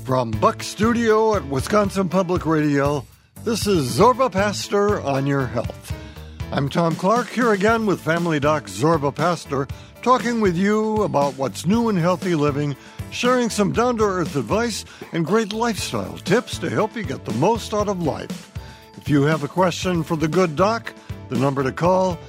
From Buck Studio at Wisconsin Public Radio, this is Zorba Pastor on Your Health. I'm Tom Clark, here again with Family Doc Zorba Pastor, talking with you about what's new in healthy living, sharing some down-to-earth advice and great lifestyle tips to help you get the most out of life. If you have a question for the good doc, the number to call,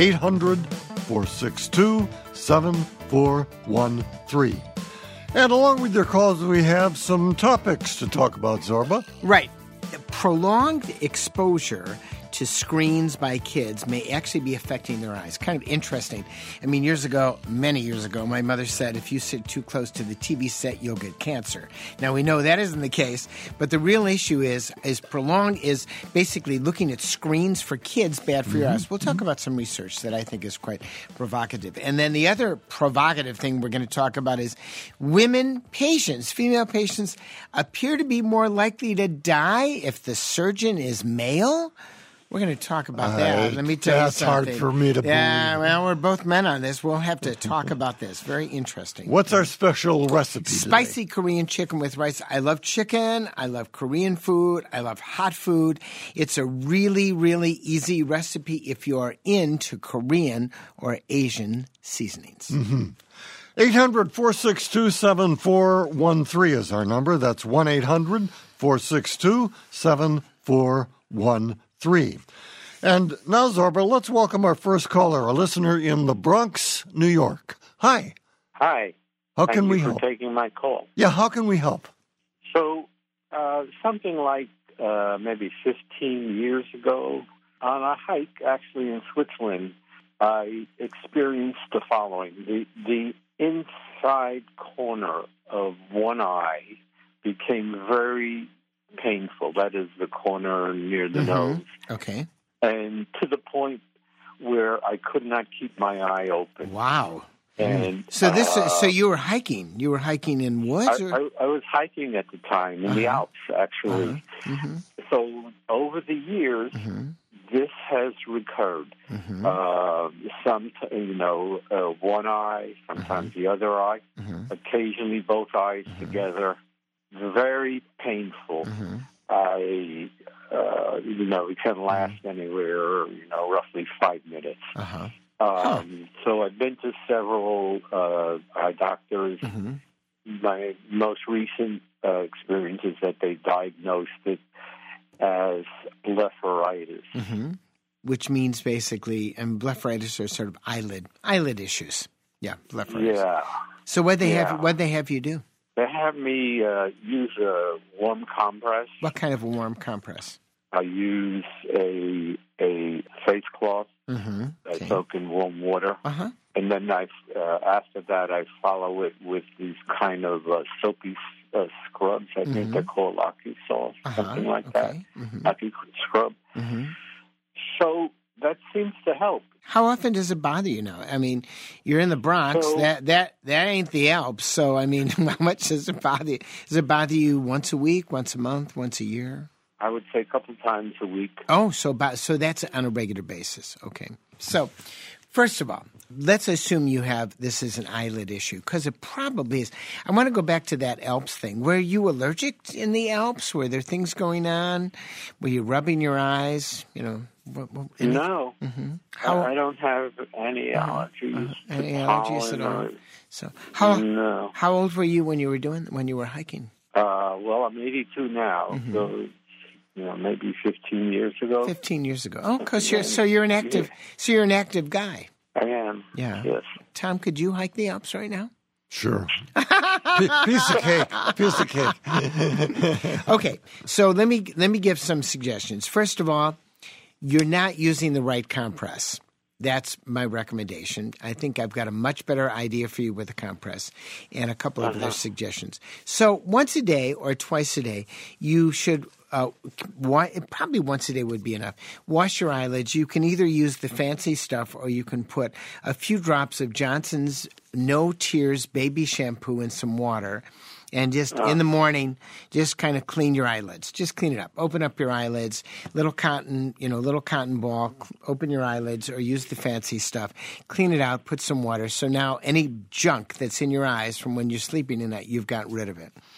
800-462-7413. And along with your calls, we have some topics to talk about, Zorba. Right. Prolonged exposure to screens by kids may actually be affecting their eyes. Kind of interesting. I mean, many years ago, my mother said, if you sit too close to the TV set, you'll get cancer. Now, we know that isn't the case, but the real issue is prolonged is basically looking at screens for kids bad for your eyes. We'll talk about some research that I think is quite provocative. And then the other provocative thing we're going to talk about is female patients appear to be more likely to die if the surgeon is male. We're going to talk about that. Let me tell you something. That's hard for me to believe. Yeah, well, we're both men on this. We'll have to talk about this. Very interesting. What's our special recipe today? Spicy Korean chicken with rice. I love chicken. I love Korean food. I love hot food. It's a really, really easy recipe if you're into Korean or Asian seasonings. 800-462-7413 is our number. That's 1-800-462-7413. And now, Zorba, let's welcome our first caller, a listener in the Bronx, New York. Hi. Hi. How can we help? Thank you for taking my call. Yeah, how can we help? So, something like maybe 15 years ago, on a hike actually in Switzerland, I experienced the following. The inside corner of one eye became very painful. That is the corner near the nose. Okay. And to the point where I could not keep my eye open. Wow. And so you were hiking. You were hiking in woods? I was hiking at the time in the Alps, actually. So over the years, this has recurred. One eye, sometimes the other eye, occasionally both eyes together. Very painful. It can last anywhere, roughly 5 minutes. So I've been to several eye doctors. My most recent experience is that they diagnosed it as blepharitis. Which means basically, and blepharitis are sort of eyelid issues. Yeah, blepharitis. Yeah. So what'd they have you do? They have me use a warm compress. What kind of a warm compress? I use a face cloth. I soak in warm water. And then after that, I follow it with these kind of soapy scrubs. I think they're called Laki sauce, something like that. Laki scrub. So that seems to help. How often does it bother you now? I mean, you're in the Bronx. So, that ain't the Alps. So, I mean, how much does it bother you? Does it bother you once a week, once a month, once a year? I would say a couple times a week. Oh, so that's on a regular basis. Okay. So, first of all, let's assume this is an eyelid issue, because it probably is. I want to go back to that Alps thing. Were you allergic in the Alps? Were there things going on? Were you rubbing your eyes? No. I don't have any allergies. Any allergies at all? So how old were you when you were hiking? Well, I'm 82 now, so maybe 15 years ago. 15 years ago. Oh, because you're an active guy. I am. Yeah. Yes. Tom, could you hike the Alps right now? Sure. Piece of cake. Okay, so let me give some suggestions. First of all, you're not using the right compress. That's my recommendation. I think I've got a much better idea for you with a compress and a couple of other suggestions. So once a day or twice a day, you should probably once a day would be enough. Wash your eyelids. You can either use the fancy stuff or you can put a few drops of Johnson's No Tears baby shampoo in some water. And just in the morning, just kind of clean your eyelids. Just clean it up. Open up your eyelids. Little cotton ball. Open your eyelids or use the fancy stuff. Clean it out. Put some water. So now any junk that's in your eyes from when you're sleeping at night, you've got rid of it.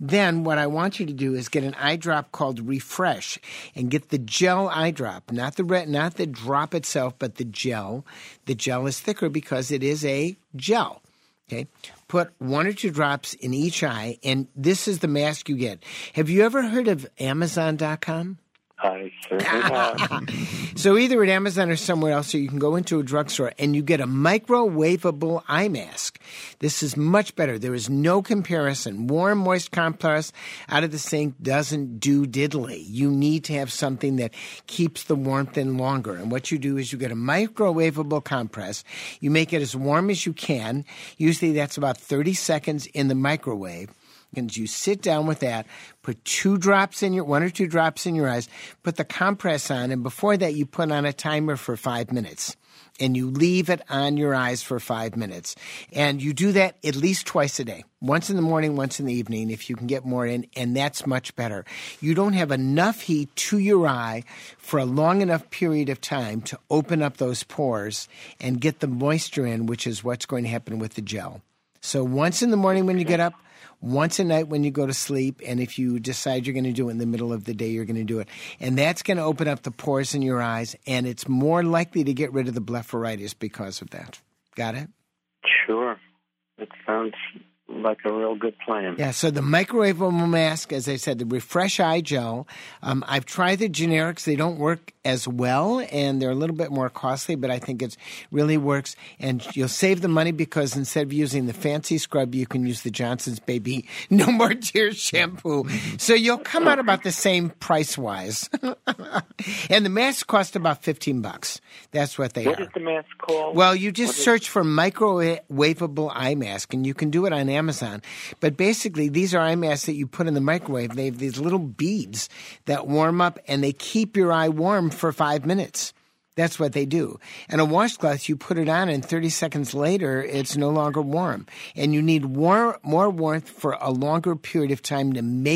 Then what I want you to do is get an eye drop called Refresh and get the gel eye drop, not the drop itself, but the gel. The gel is thicker because it is a gel. Okay, put 1 or 2 drops in each eye, and this is the mask you get. Have you ever heard of Amazon.com? I certainly have. So either at Amazon or somewhere else, or you can go into a drugstore and you get a microwavable eye mask. This is much better. There is no comparison. Warm, moist compress out of the sink doesn't do diddly. You need to have something that keeps the warmth in longer. And what you do is you get a microwavable compress. You make it as warm as you can. Usually that's about 30 seconds in the microwave. And you sit down with that, put 1 or 2 drops in your eyes, put the compress on, and before that you put on a timer for 5 minutes. And you leave it on your eyes for 5 minutes. And you do that at least twice a day. Once in the morning, once in the evening, if you can get more in, and that's much better. You don't have enough heat to your eye for a long enough period of time to open up those pores and get the moisture in, which is what's going to happen with the gel. So once in the morning when you get up, once a night when you go to sleep, and if you decide you're going to do it in the middle of the day, you're going to do it. And that's going to open up the pores in your eyes, and it's more likely to get rid of the blepharitis because of that. Got it? Sure. It sounds like a real good plan. Yeah, so the microwavable mask, as I said, the Refresh Eye Gel. I've tried the generics. They don't work as well, and they're a little bit more costly, but I think it really works. And you'll save the money because instead of using the fancy scrub, you can use the Johnson's Baby No More Tears shampoo. So you'll come out about the same price-wise. And the masks cost about $15. That's what they are. What is the mask called? Well, you just search for microwavable eye mask, and you can do it on Amazon. But basically, these are eye masks that you put in the microwave. They have these little beads that warm up, and they keep your eye warm for 5 minutes. That's what they do. And a washcloth, you put it on, and 30 seconds later, it's no longer warm. And you need more warmth for a longer period of time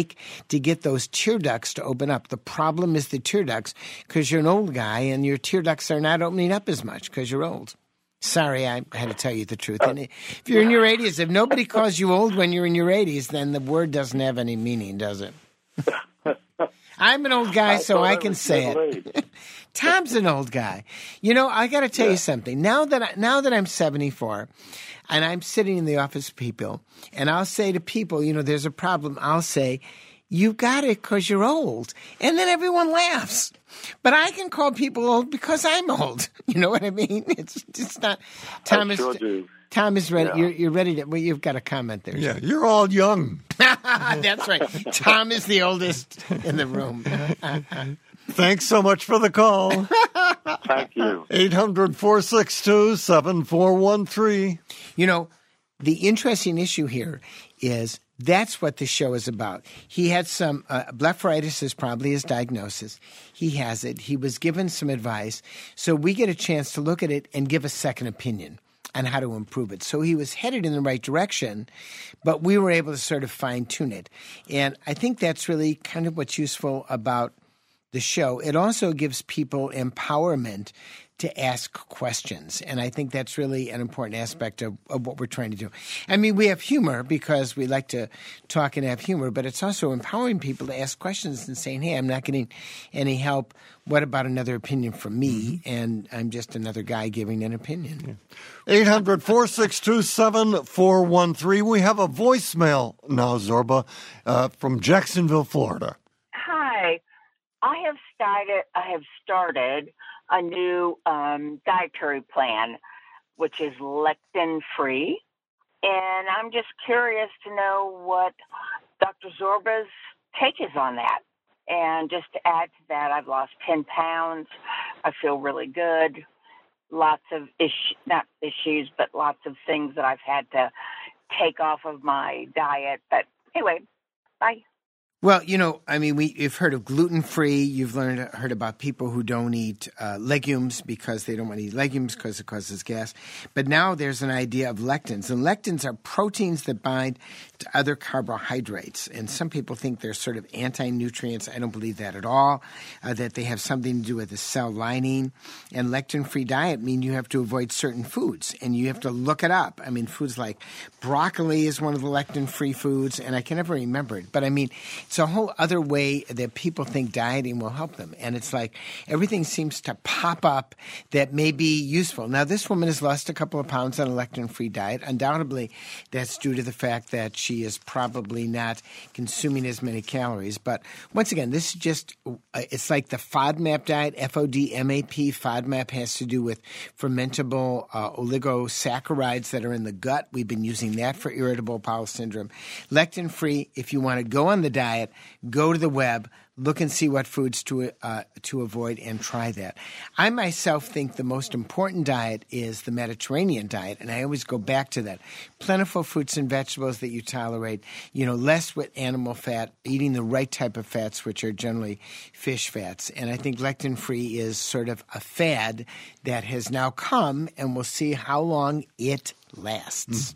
to get those tear ducts to open up. The problem is the tear ducts, because you're an old guy, and your tear ducts are not opening up as much because you're old. Sorry, I had to tell you the truth. And if you're in your 80s, if nobody calls you old when you're in your 80s, then the word doesn't have any meaning, does it? I'm an old guy, so I can say it. Tom's an old guy. You know, I got to tell you something. Now that I'm 74, and I'm sitting in the office with people, and I'll say to people, you know, there's a problem. I'll say, you got it because you're old. And then everyone laughs. But I can call people old because I'm old. You know what I mean? It's just not. Tom is ready. Yeah. You're ready to. Well, you've got a comment there. Yeah, you're all young. That's right. Tom is the oldest in the room. Thanks so much for the call. Thank you. 800-462-7413. You know, the interesting issue here is that's what the show is about. He had some blepharitis is probably his diagnosis. He has it. He was given some advice. So we get a chance to look at it and give a second opinion on how to improve it. So he was headed in the right direction, but we were able to sort of fine-tune it. And I think that's really kind of what's useful about the show. It also gives people empowerment to ask questions. And I think that's really an important aspect of what we're trying to do. I mean, we have humor because we like to talk and have humor, but it's also empowering people to ask questions and saying, hey, I'm not getting any help. What about another opinion from me? And I'm just another guy giving an opinion. 800-462-7413. We have a voicemail now, Zorba, from Jacksonville, Florida. Hi. I have started a new dietary plan, which is lectin-free. And I'm just curious to know what Dr. Zorba's take is on that. And just to add to that, I've lost 10 pounds. I feel really good. Lots of not issues, but lots of things that I've had to take off of my diet. But anyway, bye. Well, we've heard of gluten-free. You've heard about people who don't eat legumes because they don't want to eat legumes because it causes gas. But now there's an idea of lectins. And lectins are proteins that bind to other carbohydrates. And some people think they're sort of anti-nutrients. I don't believe that at all, that they have something to do with the cell lining. And lectin-free diet means you have to avoid certain foods, and you have to look it up. I mean, foods like broccoli is one of the lectin-free foods, and I can never remember it. But, it's a whole other way that people think dieting will help them. And it's like everything seems to pop up that may be useful. Now, this woman has lost a couple of pounds on a lectin-free diet. Undoubtedly, that's due to the fact that she is probably not consuming as many calories. But once again, this is just it's like the FODMAP diet, FODMAP. FODMAP has to do with fermentable oligosaccharides that are in the gut. We've been using that for irritable bowel syndrome. Lectin-free, if you want to go on the diet, go to the web, look and see what foods to avoid, and try that. I myself think the most important diet is the Mediterranean diet, and I always go back to that. Plentiful fruits and vegetables that you tolerate, less with animal fat, eating the right type of fats, which are generally fish fats. And I think lectin-free is sort of a fad that has now come, and we'll see how long it lasts.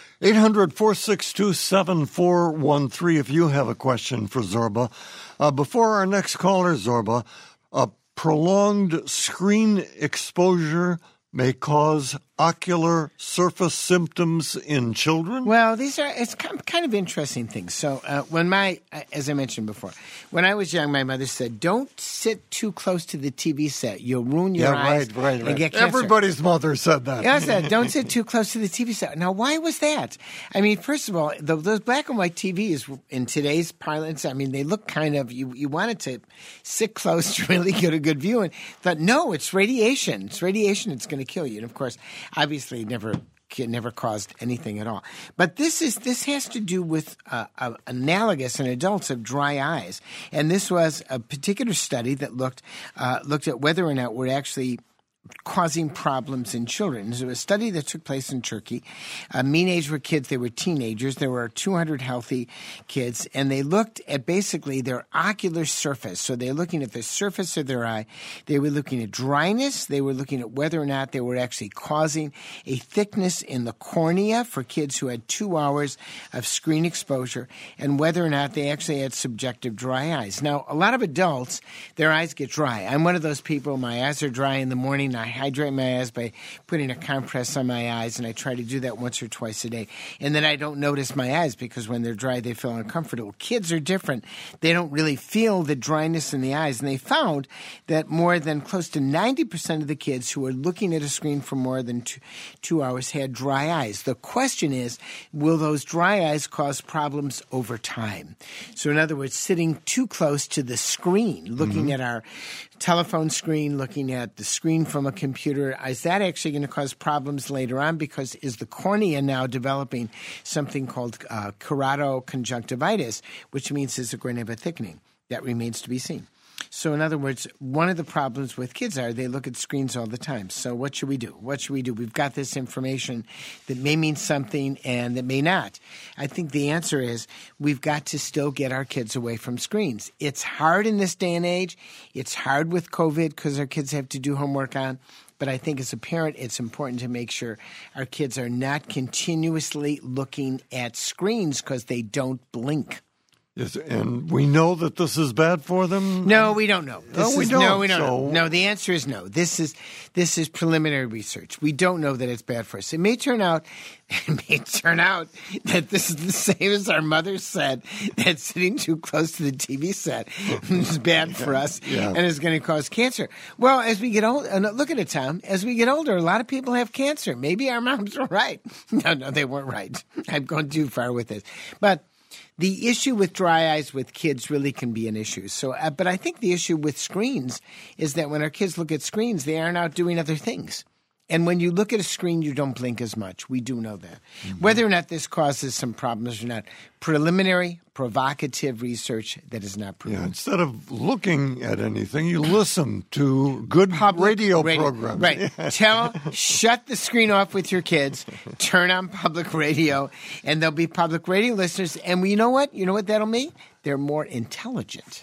800-462-7413 if you have a question for Zorba. Before our next caller, Zorba, prolonged screen exposure may cause ocular surface symptoms in children? Well, it's kind of interesting things. So as I mentioned before, when I was young, my mother said, don't sit too close to the TV set. You'll ruin your eyes and get cancer. Everybody's mother said that. Yeah, I said, don't sit too close to the TV set. Now, why was that? First of all, those black and white TVs in today's parlance, they look kind of, you wanted to sit close to really get a good view. And thought, no, it's radiation. It's radiation. It's going to kill you. And, of course, obviously never caused anything at all. But this has to do with analogous in adults of dry eyes. And this was a particular study that looked at whether or not we're actually causing problems in children. It was a study that took place in Turkey. Mean age were kids. They were teenagers. There were 200 healthy kids, and they looked at basically their ocular surface. So they're looking at the surface of their eye. They were looking at dryness. They were looking at whether or not they were actually causing a thickness in the cornea for kids who had 2 hours of screen exposure, and whether or not they actually had subjective dry eyes. Now, a lot of adults, their eyes get dry. I'm one of those people. My eyes are dry in the morning. I hydrate my eyes by putting a compress on my eyes, and I try to do that once or twice a day. And then I don't notice my eyes because when they're dry, they feel uncomfortable. Kids are different. They don't really feel the dryness in the eyes. And they found that more than close to 90% of the kids who were looking at a screen for more than 2 hours had dry eyes. The question is, will those dry eyes cause problems over time? So in other words, sitting too close to the screen, looking at our telephone screen, looking at the screen from a computer, is that actually going to cause problems later on? Because is the cornea now developing something called keratoconjunctivitis, which means is it going to have a thickening? That remains to be seen. So in other words, one of the problems with kids are they look at screens all the time. So what should we do? What should we do? We've got this information that may mean something and that may not. I think the answer is we've got to still get our kids away from screens. It's hard in this day and age. It's hard with COVID because our kids have to do homework on. But I think as a parent, it's important to make sure our kids are not continuously looking at screens because they don't blink. Yes, and we know that this is bad for them? No, we don't know. We don't know. No, the answer is no. This is preliminary research. We don't know that it's bad for us. It may turn out that this is the same as our mother said, that sitting too close to the TV set is bad for us and is going to cause cancer. Well, as we get older, look at it, Tom. As we get older, a lot of people have cancer. Maybe our moms were right. No, they weren't right. I've gone too far with this. But the issue with dry eyes with kids really can be an issue. So, but I think the issue with screens is that when our kids look at screens, they aren't out doing other things. And when you look at a screen, you don't blink as much. We do know that. Mm-hmm. Whether or not this causes some problems or not, preliminary, provocative research that is not proven. Yeah, instead of looking at anything, you listen to good radio programs. Right. Shut the screen off with your kids, turn on public radio, and there'll be public radio listeners. And you know what? You know what that'll mean? They're more intelligent.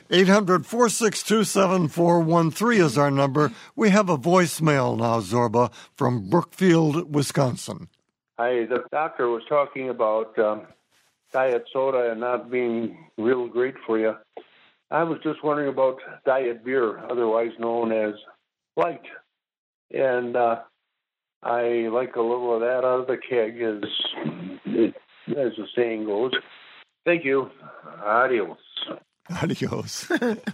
800-462-7413 is our number. We have a voicemail now, Zorba, from Brookfield, Wisconsin. Hi, the doctor was talking about diet soda and not being real great for you. I was just wondering about diet beer, otherwise known as light. And I like a little of that out of the keg, as the saying goes. Thank you. Adios. Adios.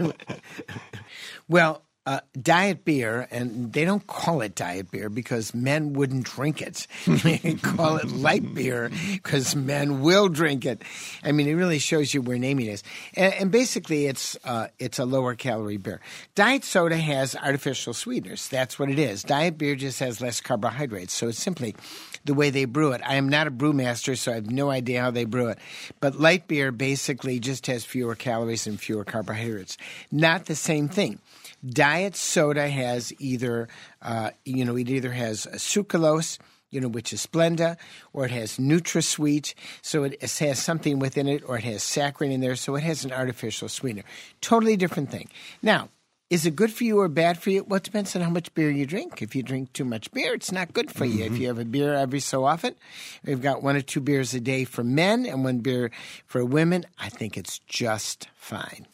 Well, diet beer, and they don't call it diet beer because men wouldn't drink it. They call it light beer because men will drink it. I mean, it really shows you where naming is. And basically, it's a lower calorie beer. Diet soda has artificial sweeteners. That's what it is. Diet beer just has less carbohydrates. So it's simply the way they brew it. I am not a brewmaster, so I have no idea how they brew it. But light beer basically just has fewer calories and fewer carbohydrates. Not the same thing. Diet soda has it either has sucralose, which is Splenda, or it has NutraSweet, so it has something within it, or it has saccharin in there, so it has an artificial sweetener. Totally different thing. Now, is it good for you or bad for you? Well, it depends on how much beer you drink. If you drink too much beer, it's not good for you. If you have a beer every so often, we've got 1 or 2 beers a day for men and 1 beer for women. I think it's just fine.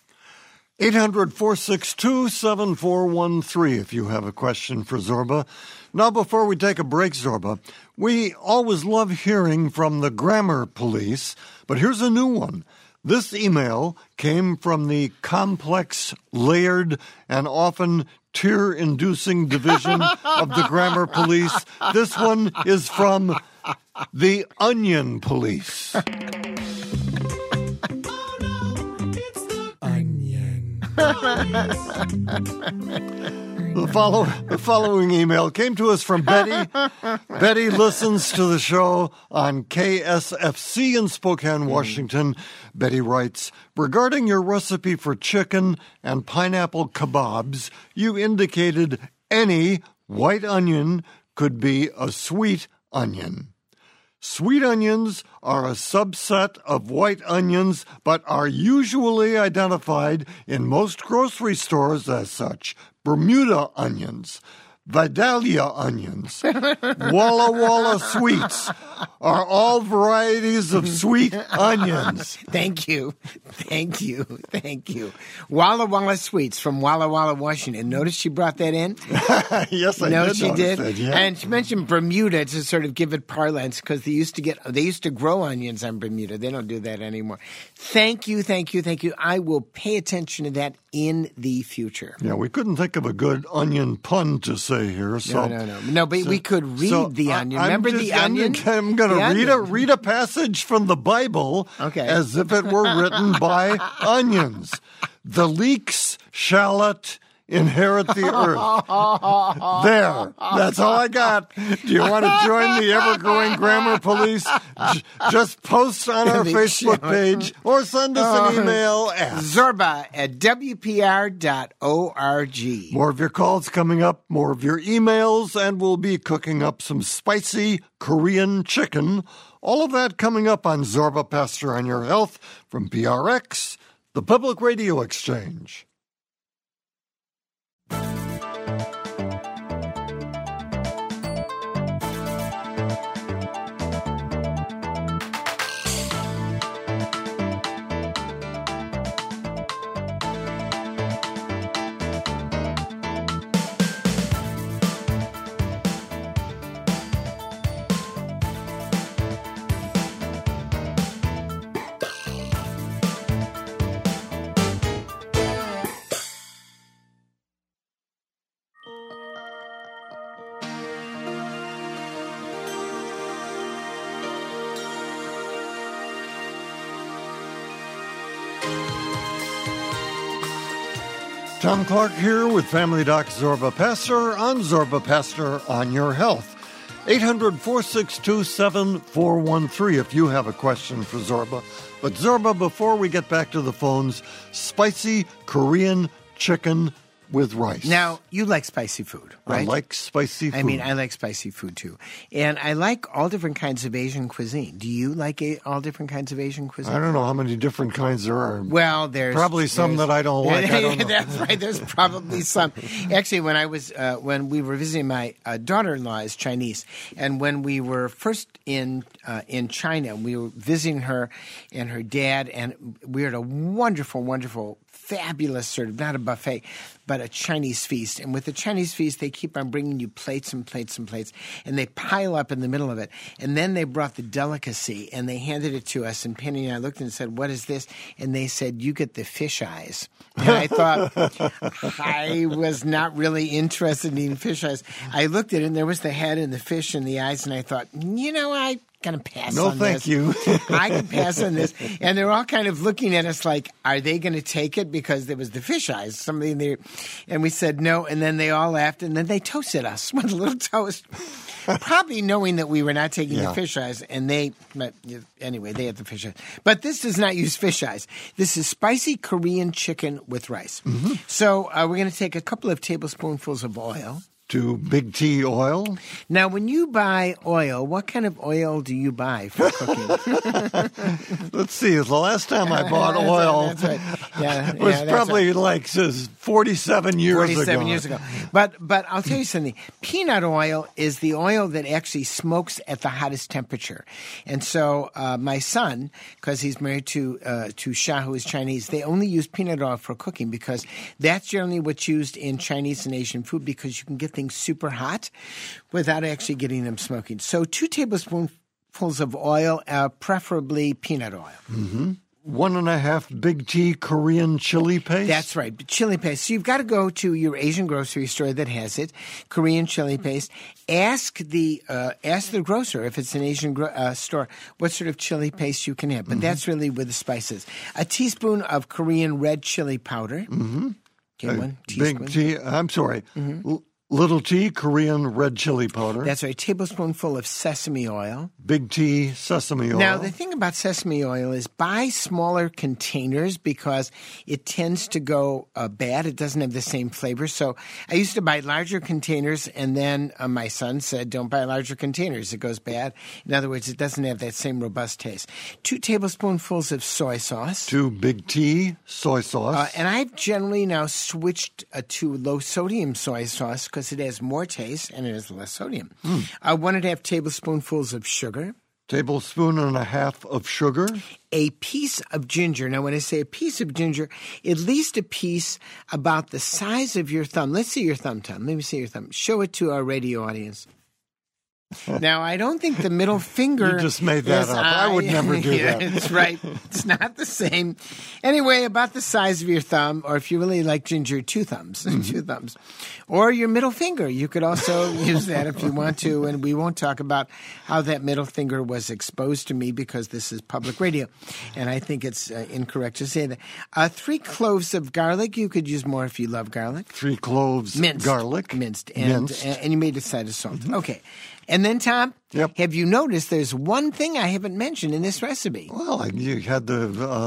800-462-7413 if you have a question for Zorba. Now, before we take a break, Zorba, we always love hearing from the grammar police, but here's a new one. This email came from the complex, layered, and often tear-inducing division of the grammar police. This one is from the Onion Police. The following email came to us from Betty. Betty listens to the show on KSFC in Spokane, Washington. Betty writes, regarding your recipe for chicken and pineapple kebabs, you indicated any white onion could be a sweet onion. Sweet onions are a subset of white onions, but are usually identified in most grocery stores as such. Bermuda onions, Vidalia onions, Walla Walla sweets are all varieties of sweet onions. Thank you. Walla Walla sweets from Walla Walla, Washington. Notice she brought that in? Yes, I did. She did. That, yeah. And she mentioned Bermuda to sort of give it parlance because they used to grow onions on Bermuda. They don't do that anymore. Thank you. I will pay attention to that in the future. Yeah, we couldn't think of a good onion pun to say here. So, No, but we could read the onion. Remember the onion? I'm going to read a passage from the Bible as if it were written by onions. The leeks, shallot, inherit the earth. There. That's all I got. Do you want to join the ever-growing grammar police? Just post on our Facebook page or send us an email at zorba@wpr.org. More of your calls coming up, more of your emails, and we'll be cooking up some spicy Korean chicken. All of that coming up on Zorba Pastor on Your Health from PRX, the Public Radio Exchange. Tom Clark here with Family Doc Zorba Pastor on Zorba Pastor on Your Health. 800-462-7413 if you have a question for Zorba. But Zorba, before we get back to the phones, spicy Korean chicken with rice. Now, you like spicy food, right? I like spicy food. I mean, I like spicy food too. And I like all different kinds of Asian cuisine. Do you like all different kinds of Asian cuisine? I don't know how many different kinds there are. Well, there's probably some that I don't like. I don't know. That's right. There's probably some. Actually, when we were visiting, my daughter-in-law is Chinese, and when we were first in China, we were visiting her and her dad, and we were at a wonderful, fabulous sort of, not a buffet, but a Chinese feast. And with the Chinese feast, they keep on bringing you plates and plates and plates, and they pile up in the middle of it. And then they brought the delicacy, and they handed it to us, and Penny and I looked and said, "What is this?" And they said, "You get the fish eyes." And I thought, I was not really interested in eating fish eyes. I looked at it, and there was the head and the fish and the eyes, and I thought, I going to pass on this. No, thank you. I can pass on this. And they're all kind of looking at us like, are they going to take it? Because there was the fish eyes, something there. And we said no. And then they all laughed. And then they toasted us with a little toast, probably knowing that we were not taking the fish eyes. And anyway, they had the fish eyes. But this does not use fish eyes. This is spicy Korean chicken with rice. Mm-hmm. So we're going to take a couple of tablespoonfuls of oil. To Big T oil. Now, when you buy oil, what kind of oil do you buy for cooking? Let's see. The last time I bought oil was probably like 47 years ago. 47 years ago. But I'll tell you something. Peanut oil is the oil that actually smokes at the hottest temperature. And so my son, because he's married to Sha, who is Chinese, they only use peanut oil for cooking because that's generally what's used in Chinese and Asian food because you can get things super hot without actually getting them smoking. So 2 tablespoonfuls of oil, preferably peanut oil. Mm-hmm. 1.5 Big T Korean chili paste? That's right, chili paste. So you've got to go to your Asian grocery store that has it, Korean chili paste. Ask the grocer, if it's an Asian store, what sort of chili paste you can have. But that's really with the spices. A teaspoon of Korean red chili powder. Mm-hmm. Okay, 1 teaspoon. Big T, I'm sorry. Mm-hmm. Little T, Korean red chili powder. That's right. A tablespoonful of sesame oil. Big T, sesame oil. Now, the thing about sesame oil is buy smaller containers because it tends to go bad. It doesn't have the same flavor. So I used to buy larger containers, and then my son said, don't buy larger containers. It goes bad. In other words, it doesn't have that same robust taste. 2 tablespoonfuls of soy sauce. 2 Big T soy sauce. And I've generally now switched to low-sodium soy sauce because it has more taste and it has less sodium. 1.5 tablespoonfuls of sugar. 1.5 tablespoons of sugar. A piece of ginger. Now, when I say a piece of ginger, at least a piece about the size of your thumb. Let's see your thumb, Tom. Let me see your thumb. Show it to our radio audience. Now, I don't think the middle finger... You just made that up. I would never do that. That's right. It's not the same. Anyway, about the size of your thumb, or if you really like ginger, 2 thumbs. Mm-hmm. 2 thumbs. Or your middle finger. You could also use that if you want to, and we won't talk about how that middle finger was exposed to me because this is public radio, and I think it's incorrect to say that. 3 cloves of garlic. You could use more if you love garlic. 3 cloves garlic. Minced. And you may decide to salt. Mm-hmm. Okay. And then, Tom, have you noticed there's one thing I haven't mentioned in this recipe? Well, you had the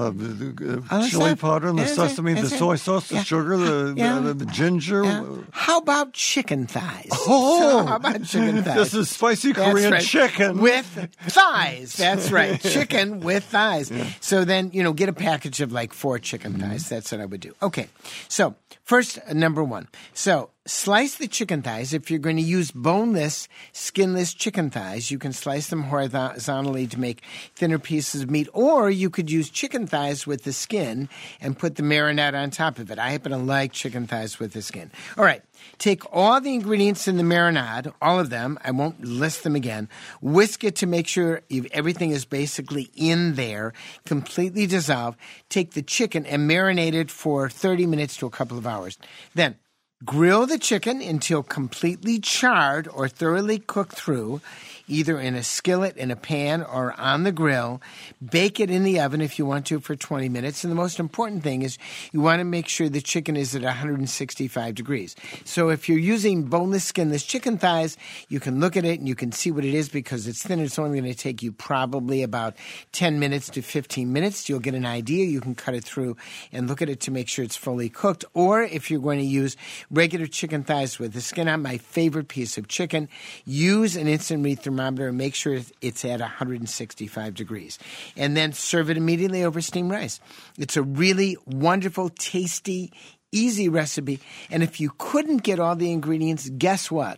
chili powder and the sesame, the soy sauce, the sugar, the ginger. How about chicken thighs? Oh, how about chicken thighs? This is spicy Korean chicken. With thighs. That's right. Chicken with thighs. Yeah. So then, get a package of like 4 chicken thighs. That's what I would do. Okay. So first, number 1. So slice the chicken thighs. If you're going to use boneless, skinless chicken thighs, you can slice them horizontally to make thinner pieces of meat, or you could use chicken thighs with the skin and put the marinade on top of it. I happen to like chicken thighs with the skin. All right. Take all the ingredients in the marinade, all of them. I won't list them again. Whisk it to make sure everything is basically in there, completely dissolved. Take the chicken and marinate it for 30 minutes to a couple of hours. Then grill the chicken until completely charred or thoroughly cooked through either in a skillet, in a pan, or on the grill. Bake it in the oven if you want to for 20 minutes. And the most important thing is you want to make sure the chicken is at 165 degrees. So if you're using boneless, skinless chicken thighs, you can look at it and you can see what it is because it's thin. It's only going to take you probably about 10 minutes to 15 minutes. You'll get an idea. You can cut it through and look at it to make sure it's fully cooked. Or if you're going to use regular chicken thighs with the skin on, my favorite piece of chicken, use an instant meat thermometer and make sure it's at 165 degrees. And then serve it immediately over steamed rice. It's a really wonderful, tasty, easy recipe. And if you couldn't get all the ingredients, guess what?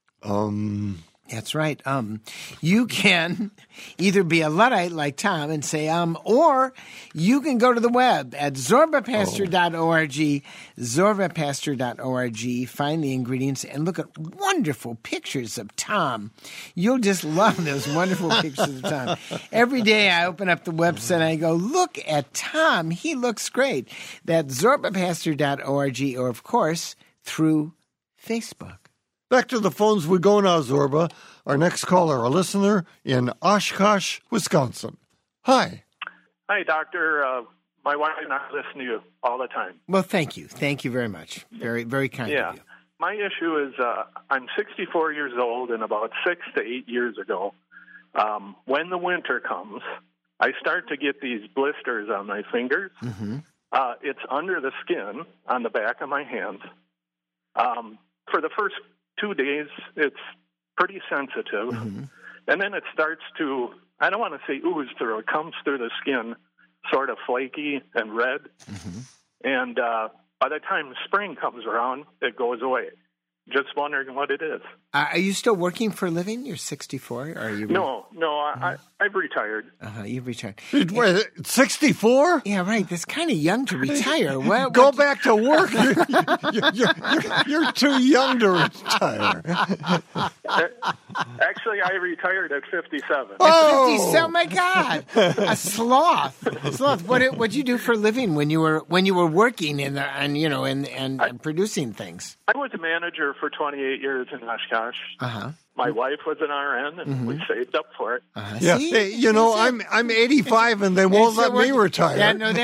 That's right. You can either be a Luddite like Tom and say, or you can go to the web at zorbapastor.org, zorbapastor.org, find the ingredients, and look at wonderful pictures of Tom. You'll just love those wonderful pictures of Tom. Every day I open up the website and I go, look at Tom. He looks great. That's zorbapastor.org, or, of course, through Facebook. Back to the phones we go now, Zorba. Our next caller, a listener in Oshkosh, Wisconsin. Hi. Hi, Doctor. My wife and I listen to you all the time. Well, thank you. Thank you very much. Very, very kind of you. My issue is I'm 64 years old, and about 6 to 8 years ago, when the winter comes, I start to get these blisters on my fingers. Mm-hmm. It's under the skin on the back of my hands. For the first 2 days, it's pretty sensitive. Mm-hmm. And then it starts to, I don't want to say ooze through, it comes through the skin sort of flaky and red. Mm-hmm. And by the time spring comes around, it goes away. Just wondering what it is. Are you still working for a living? You're 64? Or are you? No, I've retired. You've retired. Wait, 64? Yeah, right. That's kind of young to retire. Go back to work. You're too young to retire. Actually, I retired at 57. Oh, 57! My God, a sloth. What'd you do for a living when you were working and producing things? I was a manager for 28 years in Oshkosh. My wife was an RN, and we saved up for it. Yeah, hey, I'm 85, and they won't let me retire.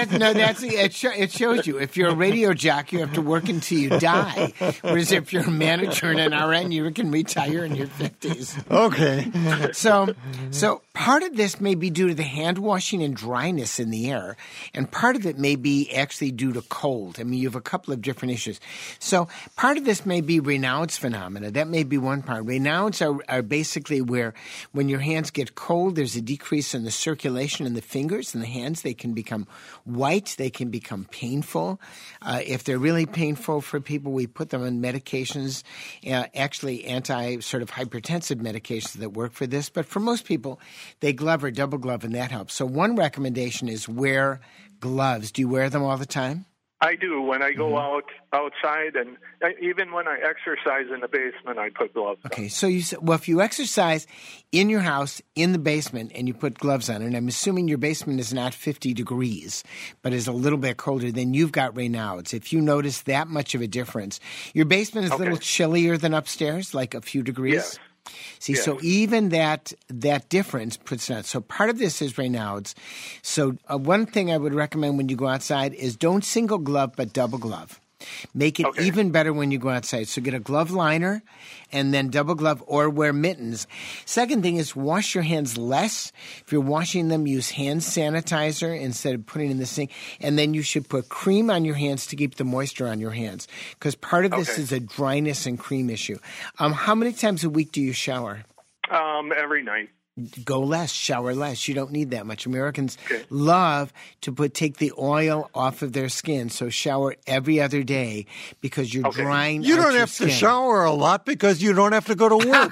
It shows you. If you're a radio jock, you have to work until you die. Whereas if you're a manager and an RN, you can retire in your 50s. Okay. So part of this may be due to the hand washing and dryness in the air, and part of it may be actually due to cold. I mean, you have a couple of different issues. So part of this may be Raynaud's phenomena. That may be one part. Raynaud's are basically where when your hands get cold, there's a decrease in the circulation in the fingers and the hands. They can become white. They can become painful. If they're really painful for people, we put them on medications, actually sort of hypertensive medications that work for this. But for most people, they glove or double glove, and that helps. So one recommendation is wear gloves. Do you wear them all the time? I do. When I go outside, and even when I exercise in the basement, I put gloves on. Okay, so if you exercise in your house, in the basement, and you put gloves on, and I'm assuming your basement is not 50 degrees, but is a little bit colder, then you've got Raynaud's. If you notice that much of a difference, your basement is a little chillier than upstairs, like a few degrees? Yes. See, so even that difference puts it out. So part of this is Raynaud's. So one thing I would recommend when you go outside is don't single glove, but double glove. Make it even better when you go outside. So get a glove liner and then double glove or wear mittens. Second thing is wash your hands less. If you're washing them, use hand sanitizer instead of putting it in the sink. And then you should put cream on your hands to keep the moisture on your hands because part of this is a dryness and cream issue. How many times a week do you shower? Every night. Go less, shower less. You don't need that much. Americans love to take the oil off of their skin, so shower every other day because you're drying You out don't your have skin. to shower a lot because you don't have to go to work.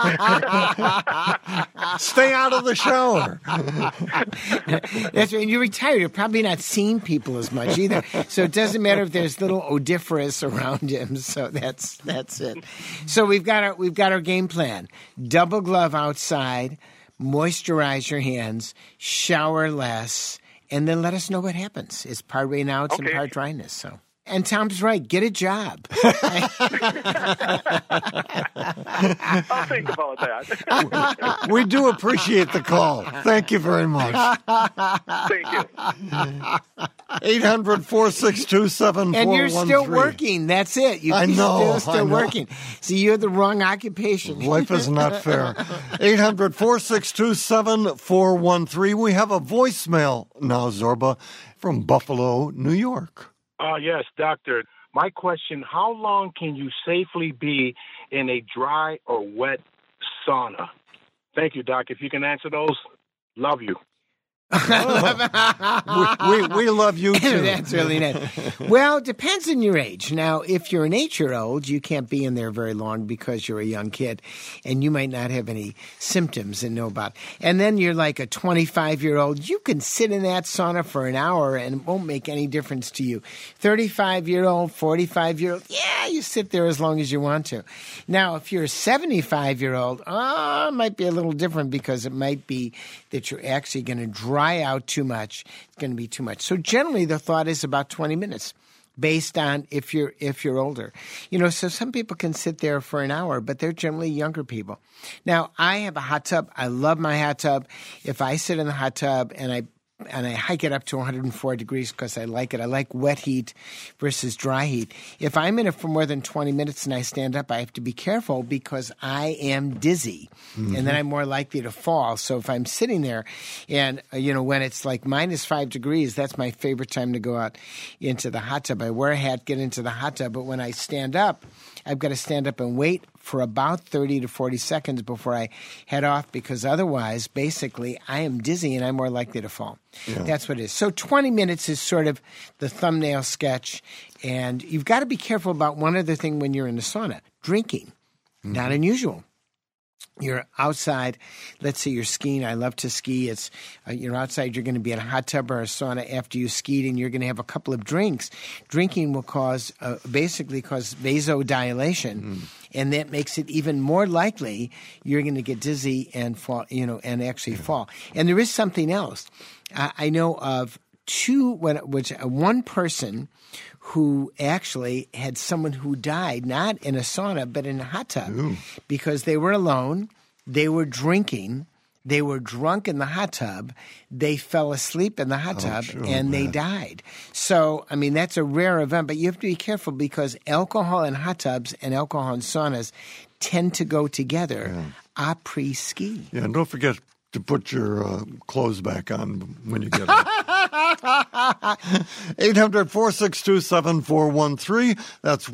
Stay out of the shower. That's right. And you're retired. You're probably not seeing people as much either. So it doesn't matter if there's little odoriferous around him. So that's it. So we've got our game plan. Double glove outside. Moisturize your hands, shower less, and then let us know what happens. It's part Raynaud's and part dryness. So And Tom's right. Get a job. I'll think about that. We do appreciate the call. Thank you very much. Thank you. 800-462-7413. And you're still working. That's it. I know. You're still working. See, you're the wrong occupation. Life is not fair. 800-462-7413. We have a voicemail now, Zorba, from Buffalo, New York. Yes, doctor. My question, how long can you safely be in a dry or wet sauna? Thank you, Doc. If you can answer those, love you. We love you too. That's really nice. Well, it depends on your age. Now, if you're an 8-year-old, you can't be in there very long because you're a young kid, and you might not have any symptoms and know about. And then you're like a 25-year-old. You can sit in that sauna for an hour, and it won't make any difference to you. 35-year-old, 45-year-old, yeah, you sit there as long as you want to. Now, if you're a 75-year-old, it might be a little different because it might be that you're actually going to dry out too much. It's going to be too much. So generally the thought is about 20 minutes based on if you're older. So some people can sit there for an hour, but they're generally younger people. Now, I have a hot tub. I love my hot tub. If I sit in the hot tub and I hike it up to 104 degrees because I like it. I like wet heat versus dry heat. If I'm in it for more than 20 minutes and I stand up, I have to be careful because I am dizzy. Mm-hmm. And then I'm more likely to fall. So if I'm sitting there and, when it's like -5 degrees, that's my favorite time to go out into the hot tub. I wear a hat, get into the hot tub. But when I stand up, I've got to stand up and wait for about 30 to 40 seconds before I head off because otherwise, basically, I am dizzy and I'm more likely to fall. Yeah. That's what it is. So 20 minutes is sort of the thumbnail sketch. And you've got to be careful about one other thing when you're in the sauna. Drinking. Mm-hmm. Not unusual. You're outside. Let's say you're skiing. I love to ski. It's you're outside. You're going to be in a hot tub or a sauna after you skied, and you're going to have a couple of drinks. Drinking will basically cause vasodilation, and that makes it even more likely you're going to get dizzy and fall. And actually fall. And there is something else. I know of one person who actually had someone who died, not in a sauna, but in a hot tub. Ooh. Because they were alone, they were drinking, they were drunk in the hot tub, they fell asleep in the hot tub, and they died. So, that's a rare event, but you have to be careful because alcohol in hot tubs and alcohol in saunas tend to go together après-ski. Yeah, and don't forget to put your clothes back on when you get up. 800-462-7413. That's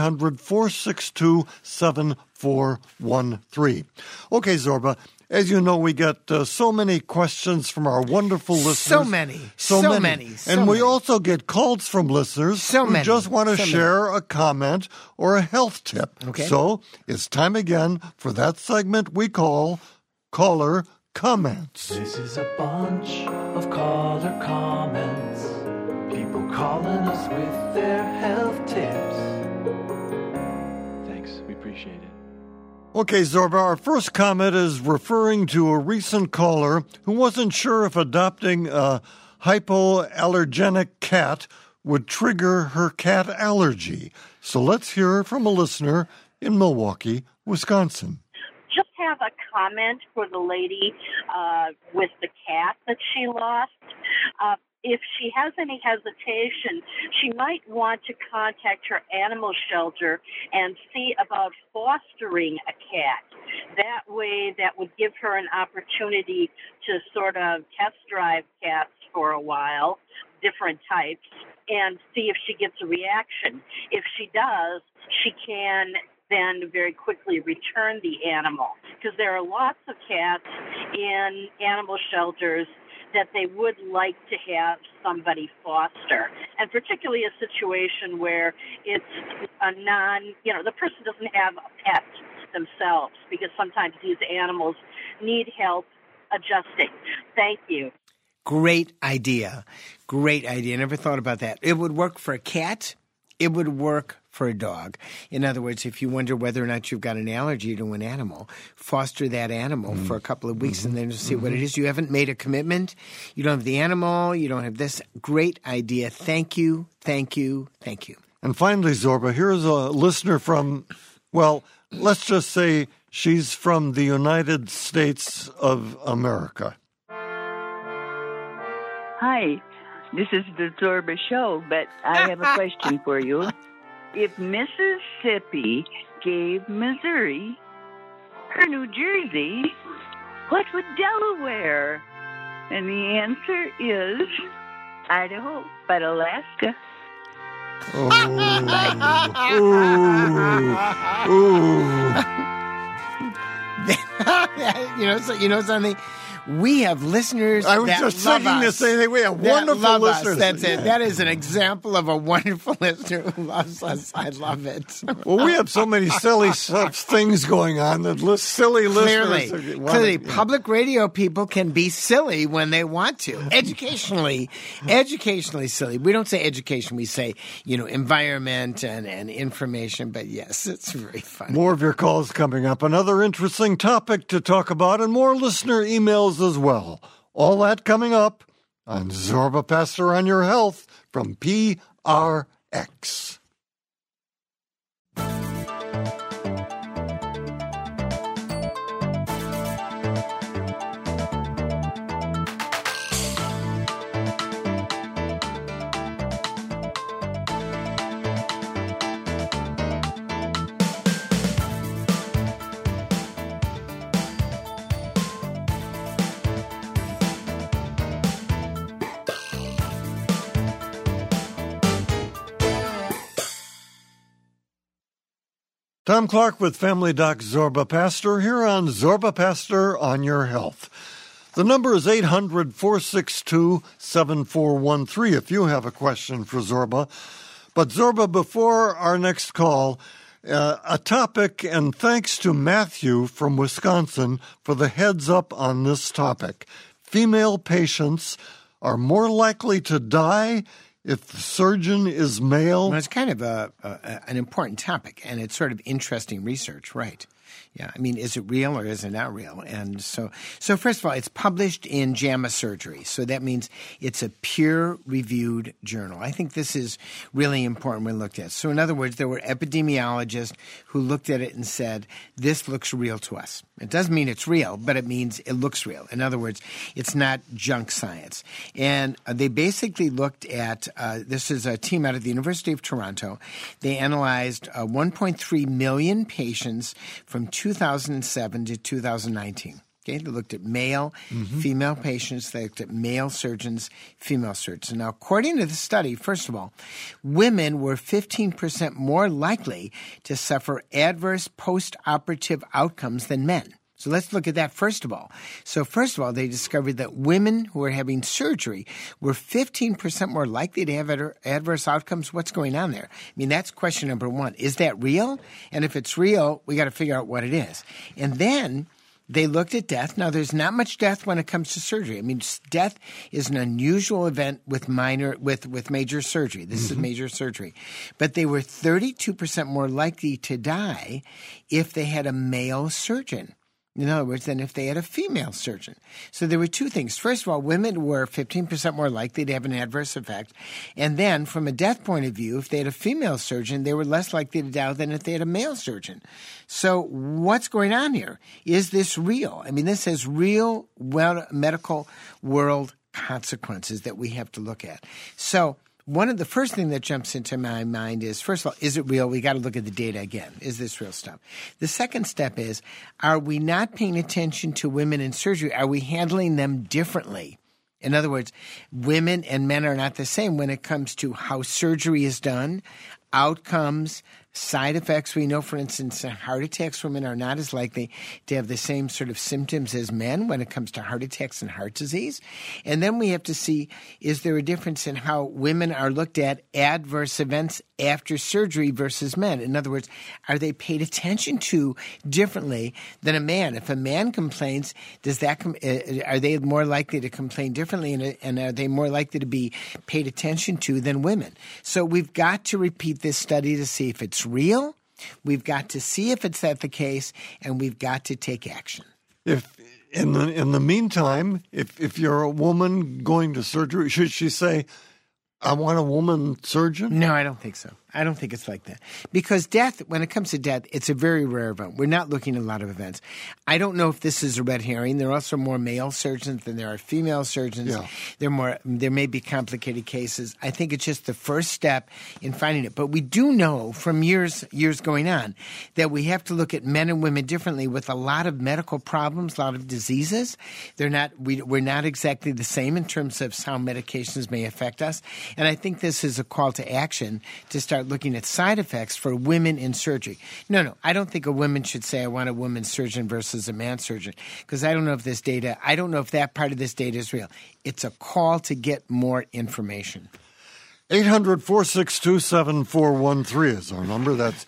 1-800-462-7413. Okay, Zorba, as you know, we get so many questions from our wonderful listeners. So many. And we also get calls from listeners who just want to share a comment or a health tip. Okay. So it's time again for that segment we call Caller Comments. This is a bunch of caller comments. People calling us with their health tips. Thanks, we appreciate it. Okay, Zorba, our first comment is referring to a recent caller who wasn't sure if adopting a hypoallergenic cat would trigger her cat allergy. So let's hear from a listener in Milwaukee, Wisconsin. Just have a comment for the lady with the cat that she lost. If she has any hesitation, she might want to contact her animal shelter and see about fostering a cat. That way, that would give her an opportunity to sort of test drive cats for a while, different types, and see if she gets a reaction. If she does, she can then very quickly return the animal, because there are lots of cats in animal shelters that they would like to have somebody foster, and particularly a situation where it's a the person doesn't have a pet themselves, because sometimes these animals need help adjusting. Thank you. Great idea. Never thought about that. It would work for a cat. It would work for a dog. In other words, if you wonder whether or not you've got an allergy to an animal, foster that animal for a couple of weeks and then see what it is. You haven't made a commitment. You don't have the animal. You don't have this. Great idea. Thank you. And finally, Zorba, here's a listener from, well, let's just say she's from the United States of America. Hi, this is the Zorba Show, but I have a question for you. If Mississippi gave Missouri her New Jersey, what would Delaware? And the answer is Idaho, but Alaska. Oh. Ooh. You know something? We have listeners I was that just love thinking us. the same thing. We have wonderful love listeners. Us. That's it. That is an example of a wonderful listener who loves us. I love it. Well, we have so many silly things going on that silly listeners. Clearly, public radio people can be silly when they want to. Educationally silly. We don't say education. We say, environment and information. But yes, it's very funny. More of your calls coming up. Another interesting topic to talk about and more listener emails as well. All that coming up on Zorba Pastor on Your Health from PRX. Tom Clark with Family Doc Zorba Pastor here on Zorba Pastor on Your Health. The number is 800-462-7413 if you have a question for Zorba. But Zorba, before our next call, a topic, and thanks to Matthew from Wisconsin for the heads up on this topic. Female patients are more likely to die if the surgeon is male. Well, it's kind of an important topic, and it's sort of interesting research, right? Yeah, I mean, is it real or is it not real? And so first of all, it's published in JAMA Surgery. So that means it's a peer-reviewed journal. I think this is really important when looked at. So in other words, there were epidemiologists who looked at it and said, this looks real to us. It doesn't mean it's real, but it means it looks real. In other words, it's not junk science. And they basically looked at, this is a team out of the University of Toronto. They analyzed 1.3 million patients from 2007 to 2019. Okay, they looked at male, female patients. They looked at male surgeons, female surgeons. Now, according to the study, first of all, women were 15% more likely to suffer adverse post-operative outcomes than men. So let's look at that first of all. So first of all, they discovered that women who are having surgery were 15% more likely to have adverse outcomes. What's going on there? I mean, that's question number one. Is that real? And if it's real, we got to figure out what it is. And then they looked at death. Now, there's not much death when it comes to surgery. I mean, death is an unusual event with major surgery. This is major surgery. But they were 32% more likely to die if they had a male surgeon. In other words, than if they had a female surgeon. So there were two things. First of all, women were 15% more likely to have an adverse effect. And then, from a death point of view, if they had a female surgeon, they were less likely to die than if they had a male surgeon. So what's going on here? Is this real? I mean, this has real medical world consequences that we have to look at. So one of the first thing that jumps into my mind is, first of all, is it real? We got to look at the data again. Is this real stuff? The second step is, are we not paying attention to women in surgery? Are we handling them differently? In other words, women and men are not the same when it comes to how surgery is done, outcomes, side effects. We know, for instance, heart attacks, women are not as likely to have the same sort of symptoms as men when it comes to heart attacks and heart disease. And then we have to see, is there a difference in how women are looked at adverse events after surgery versus men? In other words, are they paid attention to differently than a man? If a man complains, are they more likely to complain differently, and are they more likely to be paid attention to than women? So we've got to repeat this study to see if it's real. We've got to see if it's the case, and we've got to take action. If in the meantime, if you're a woman going to surgery, should she say, I want a woman surgeon? No, I don't think so. I don't think it's like that. Because death, when it comes to death, it's a very rare event. We're not looking at a lot of events. I don't know if this is a red herring. There are also more male surgeons than there are female surgeons. Yeah. There may be complicated cases. I think it's just the first step in finding it. But we do know from years going on that we have to look at men and women differently with a lot of medical problems, a lot of diseases. We're not exactly the same in terms of how medications may affect us. And I think this is a call to action to start looking at side effects for women in surgery. No, I don't think a woman should say, I want a woman surgeon versus a man surgeon, because I don't know if that part of this data is real. It's a call to get more information. 800-462-7413 is our number. That's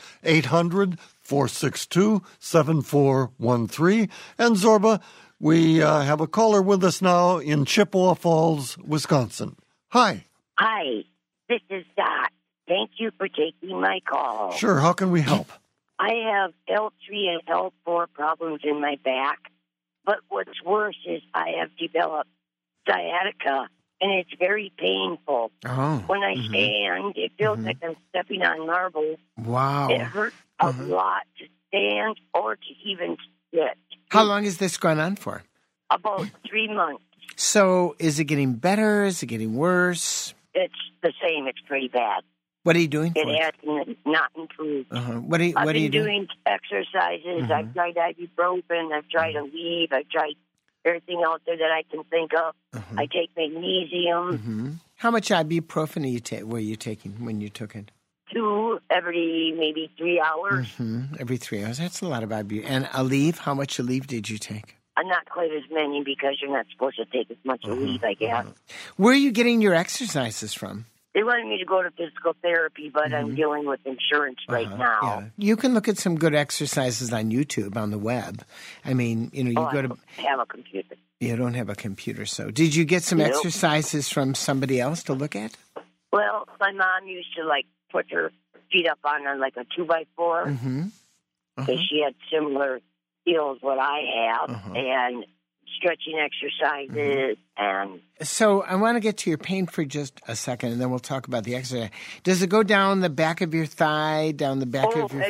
800-462-7413. And Zorba, we have a caller with us now in Chippewa Falls, Wisconsin. Hi. Hi, this is Dot. Thank you for taking my call. Sure, how can we help? I have L3 and L4 problems in my back, but what's worse is I have developed sciatica, and it's very painful. Oh. When I stand, it feels like I'm stepping on marble. Wow. It hurts a lot to stand or to even sit. How long has this gone on for? About 3 months. So is it getting better? Is it getting worse? It's the same. It's pretty bad. What are you doing for it? It has not improved. What are you doing? Exercises. I've tried ibuprofen. I've tried Aleve. I've tried everything out there that I can think of. I take magnesium. How much ibuprofen were you taking when you took it? 2 every maybe 3 hours. Every 3 hours. That's a lot of ibuprofen. And Aleve, how much Aleve did you take? Not quite as many because you're not supposed to take as much Aleve, I guess. Where are you getting your exercises from? They wanted me to go to physical therapy, but I'm dealing with insurance right now. Yeah. You can look at some good exercises on YouTube, on the web. I mean, I don't have a computer. You don't have a computer, so. Did you get some exercises from somebody else to look at? Well, my mom used to, put her feet up on a 2x4. Because she had similar skills what I have, and stretching exercises, and... So I want to get to your pain for just a second, and then we'll talk about the exercise. Does it go down the back of your thigh, down the back of your...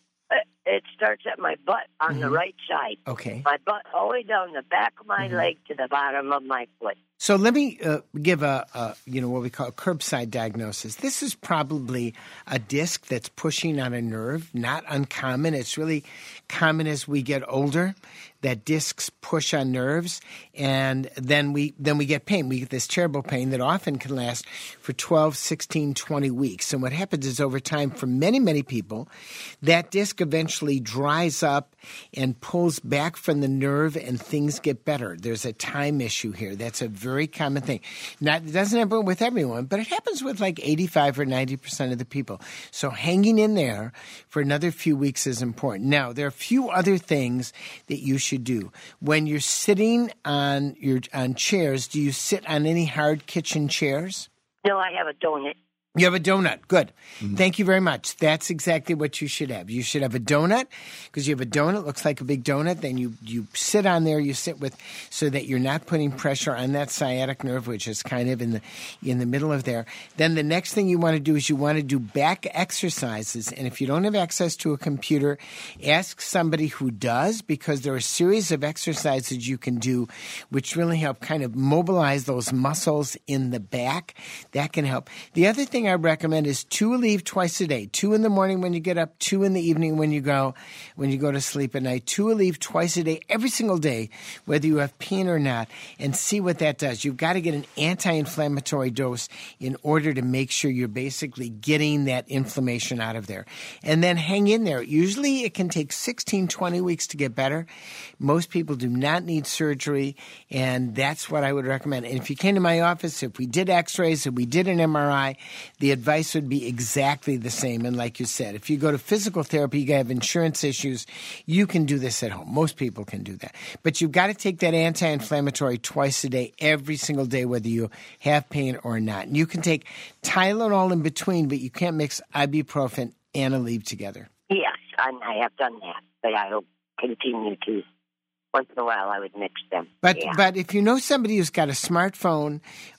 It starts at my butt on the right side. Okay. My butt all the way down the back of my leg to the bottom of my foot. So let me give what we call a curbside diagnosis. This is probably a disc that's pushing on a nerve, not uncommon. It's really common as we get older that discs push on nerves, and then we get pain. We get this terrible pain that often can last for 12, 16, 20 weeks. And what happens is over time for many, many people, that disc eventually dries up and pulls back from the nerve and things get better. There's a time issue here. That's a very common thing. It doesn't happen with everyone, but it happens with 85 or 90% of the people. So hanging in there for another few weeks is important. Now, there are a few other things that you should do. When you're sitting on chairs, do you sit on any hard kitchen chairs? No, I have a donut. You have a donut. Good. Thank you very much. That's exactly what you should have. You should have a donut because you have a donut, looks like a big donut. Then you sit on there, you sit with, so that you're not putting pressure on that sciatic nerve, which is kind of in the middle of there. Then the next thing you want to do is you want to do back exercises. And if you don't have access to a computer, ask somebody who does, because there are a series of exercises you can do which really help kind of mobilize those muscles in the back. That can help. The other thing I recommend is 2 Aleve twice a day. 2 in the morning when you get up, 2 in the evening when you go to sleep at night. 2 Aleve twice a day, every single day, whether you have pain or not, and see what that does. You've got to get an anti-inflammatory dose in order to make sure you're basically getting that inflammation out of there. And then hang in there. Usually it can take 16, 20 weeks to get better. Most people do not need surgery, and that's what I would recommend. And if you came to my office, if we did x-rays, if we did an MRI, the advice would be exactly the same. And like you said, if you go to physical therapy, you have insurance issues, you can do this at home. Most people can do that. But you've got to take that anti-inflammatory twice a day, every single day, whether you have pain or not. And you can take Tylenol in between, but you can't mix ibuprofen and Aleve together. Yes, I have done that, but I will continue to. Once in a while, I would mix them. But if you know somebody who's got a smartphone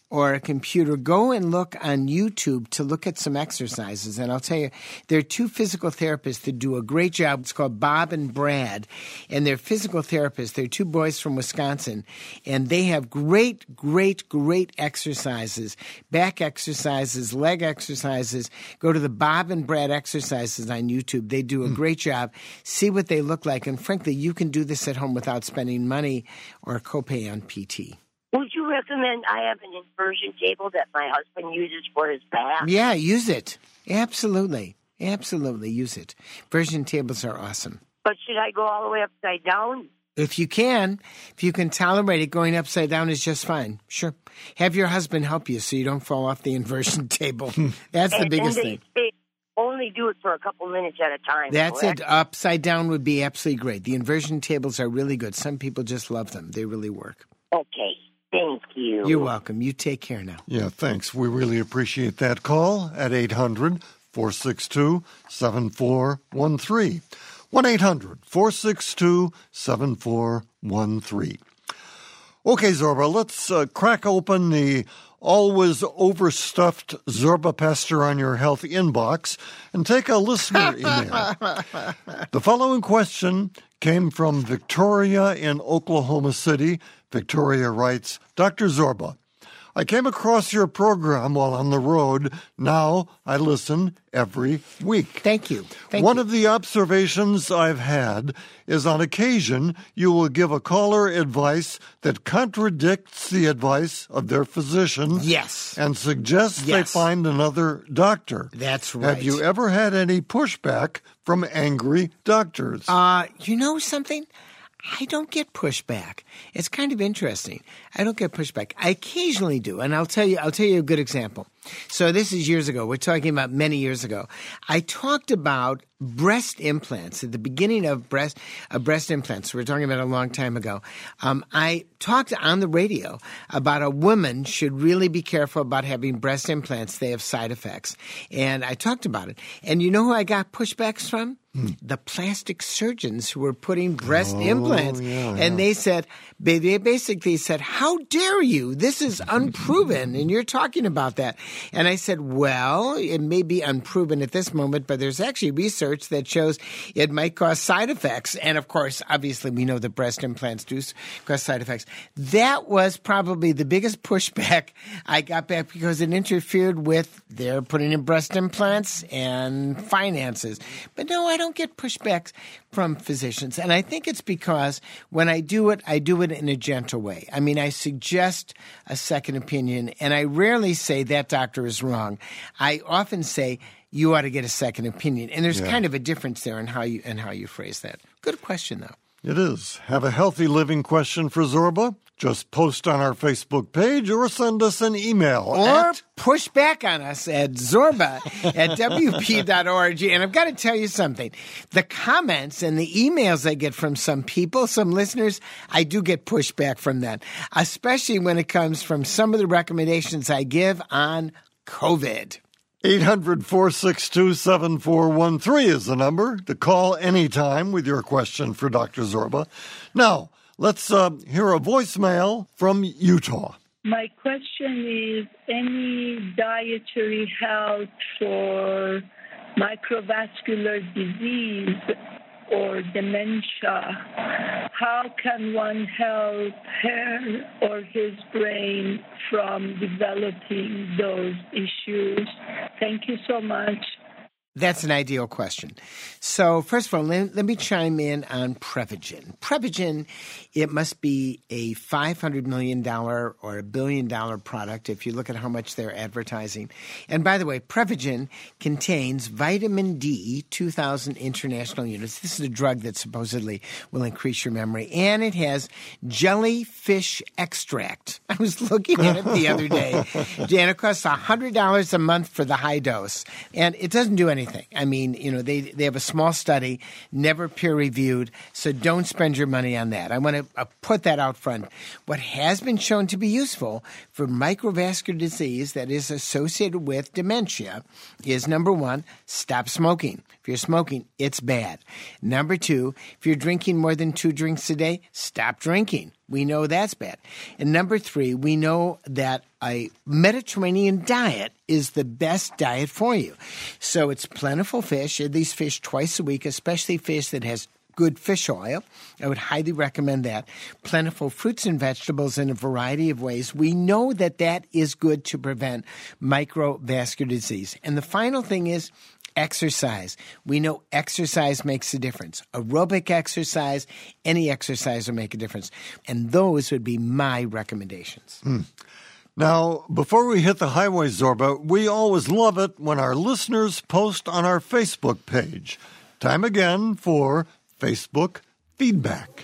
or a computer, go and look on YouTube to look at some exercises. And I'll tell you, there are two physical therapists that do a great job. It's called Bob and Brad, and they're physical therapists. They're two boys from Wisconsin, and they have great exercises, back exercises, leg exercises. Go to the Bob and Brad exercises on YouTube. They do a great job. See what they look like. And frankly, you can do this at home without spending money or a copay on PT. Would you recommend? I have an inversion table that my husband uses for his back. Yeah, use it. Absolutely use it. Inversion tables are awesome. But should I go all the way upside down? If you can tolerate it, going upside down is just fine. Sure. Have your husband help you so you don't fall off the inversion table. That's the biggest thing. They only do it for a couple minutes at a time. That's correct? it. Upside down would be absolutely great. The inversion tables are really good. Some people just love them. They really work. Okay. Thank you. You're welcome. You take care now. Yeah, thanks. We really appreciate that call at 800-462-7413. 1-800-462-7413. Okay, Zorba, let's crack open the always overstuffed Zorba Pastor on Your Health inbox and take a listener email. The following question came from Victoria in Oklahoma City. Victoria writes, Dr. Zorba, I came across your program while on the road. Now I listen every week. Thank you. One of the observations I've had is on occasion you will give a caller advice that contradicts the advice of their physician. Yes. And suggests they find another doctor. That's right. Have you ever had any pushback from angry doctors? You know something? I don't get pushback. It's kind of interesting. I don't get pushback. I occasionally do, and I'll tell you a good example. So this is years ago. We're talking about many years ago. I talked about breast implants at the beginning of breast implants. We're talking about a long time ago. I talked on the radio about a woman should really be careful about having breast implants. They have side effects. And I talked about it. And you know who I got pushbacks from? The plastic surgeons who were putting breast implants. And they basically said, how dare you? This is unproven. And you're talking about that. And I said, well, it may be unproven at this moment, but there's actually research that shows it might cause side effects. And of course, obviously, we know that breast implants do cause side effects. That was probably the biggest pushback I got back because it interfered with their putting in breast implants and finances. But no, I don't get pushbacks from physicians. And I think it's because when I do it in a gentle way. I mean, I suggest a second opinion, and I rarely say that doctor is wrong. I often say you ought to get a second opinion. And there's kind of a difference there in how you phrase that. Good question, though. It is. Have a healthy living question for Zorba? Just post on our Facebook page or send us an email. Or push back on us at zorba@wp.org. And I've got to tell you something. The comments and the emails I get from some people, some listeners, I do get pushback from that, especially when it comes from some of the recommendations I give on COVID. 800-462-7413 is the number to call anytime with your question for Dr. Zorba. Now, let's hear a voicemail from Utah. My question is, any dietary help for microvascular disease or dementia? How can one help her or his brain from developing those issues? Thank you so much. That's an ideal question. So first of all, let me chime in on Prevagen. Prevagen, it must be a $500 million or $1 billion product if you look at how much they're advertising. And by the way, Prevagen contains vitamin D, 2,000 international units. This is a drug that supposedly will increase your memory. And it has jellyfish extract. I was looking at it the other day. And it costs $100 a month for the high dose. And it doesn't do anything. I mean, they have a small study, never peer-reviewed, so don't spend your money on that. I want to put that out front. What has been shown to be useful for microvascular disease that is associated with dementia is, number one, stop smoking. If you're smoking, it's bad. Number 2, if you're drinking more than 2 drinks a day, stop drinking. We know that's bad. And number 3, we know that a Mediterranean diet is the best diet for you. So it's plentiful fish, at least fish twice a week, especially fish that has good fish oil. I would highly recommend that. Plentiful fruits and vegetables in a variety of ways. We know that that is good to prevent microvascular disease. And the final thing is exercise. We know exercise makes a difference. Aerobic exercise, any exercise will make a difference. And those would be my recommendations. Now, before we hit the highway, Zorba, we always love it when our listeners post on our Facebook page. Time again for Facebook feedback.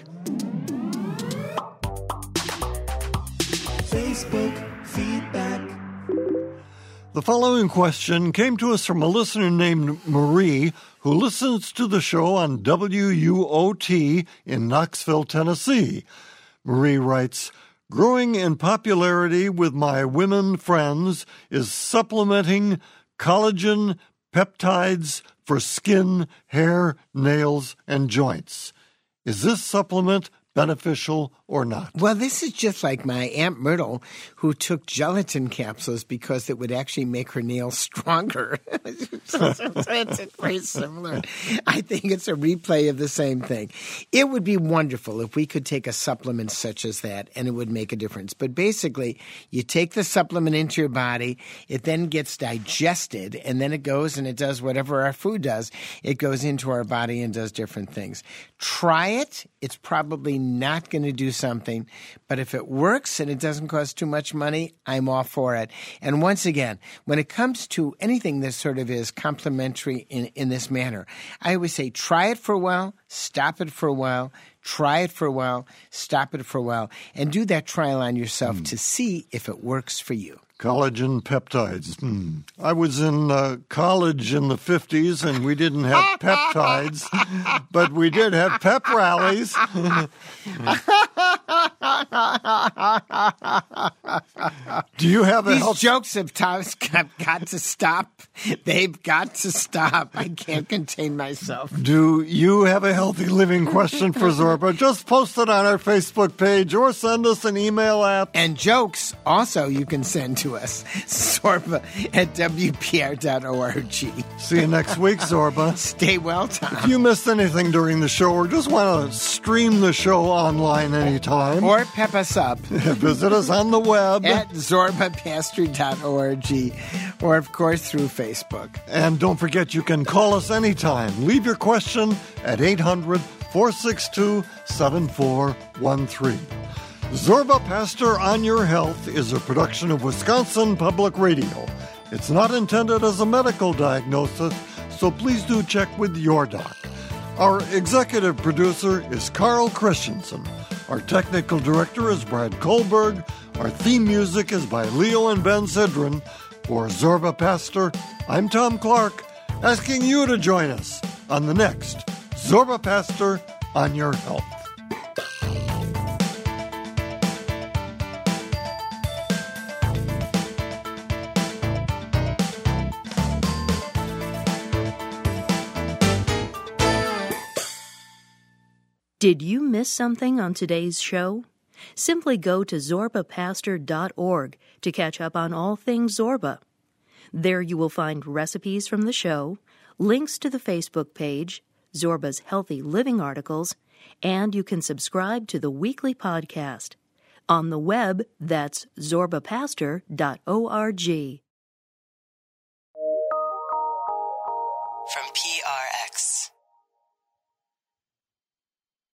Facebook feedback. The following question came to us from a listener named Marie, who listens to the show on WUOT in Knoxville, Tennessee. Marie writes, "Growing in popularity with my women friends is supplementing collagen peptides for skin, hair, nails, and joints. Is this supplement beneficial or not?" Well, this is just like my Aunt Myrtle, who took gelatin capsules because it would actually make her nails stronger. It's very similar. I think it's a replay of the same thing. It would be wonderful if we could take a supplement such as that, and it would make a difference. But basically, you take the supplement into your body, it then gets digested, and then it goes and it does whatever our food does. It goes into our body and does different things. Try it. It's probably not going to do something, but if it works and it doesn't cost too much money, I'm all for it. And once again, when it comes to anything that sort of is complementary in this manner, I always say try it for a while, stop it for a while, try it for a while, stop it for a while, and do that trial on yourself to see if it works for you. Collagen peptides. I was in college in the 50s, and we didn't have peptides, but we did have pep rallies. Do you have a These jokes have got to stop. They've got to stop. I can't contain myself. Do you have a healthy living question for Zorba? Just post it on our Facebook page or send us an email at... And jokes also you can send to us, Zorba@WPR.org. See you next week, Zorba. Stay well, Tom. If you missed anything during the show or just want to stream the show online anytime... Or pep us up. Visit us on the web. At ZorbaPastor.org. Or, of course, through Facebook. And don't forget, you can call us anytime. Leave your question at 800-462-7413. Zorba Pastor on Your Health is a production of Wisconsin Public Radio. It's not intended as a medical diagnosis, so please do check with your doc. Our executive producer is Carl Christensen. Our technical director is Brad Kohlberg. Our theme music is by Leo and Ben Sidran. For Zorba Pastor, I'm Tom Clark, asking you to join us on the next Zorba Pastor on Your Health. Did you miss something on today's show? Simply go to ZorbaPastor.org to catch up on all things Zorba. There you will find recipes from the show, links to the Facebook page, Zorba's Healthy Living articles, and you can subscribe to the weekly podcast. On the web, that's ZorbaPastor.org.